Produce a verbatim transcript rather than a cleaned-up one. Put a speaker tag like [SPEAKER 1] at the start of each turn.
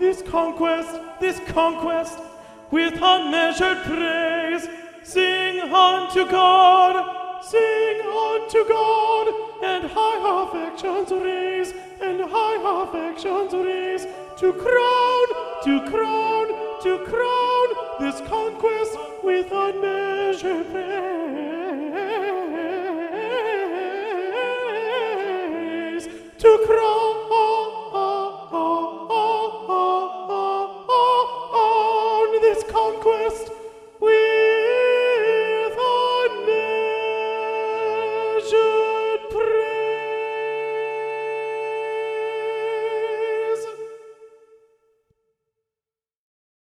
[SPEAKER 1] this conquest, this conquest, with unmeasured praise, sing unto God, sing unto God, and high affections raise, and high affections raise, to crown, to crown, to crown this conquest with unmeasured praise.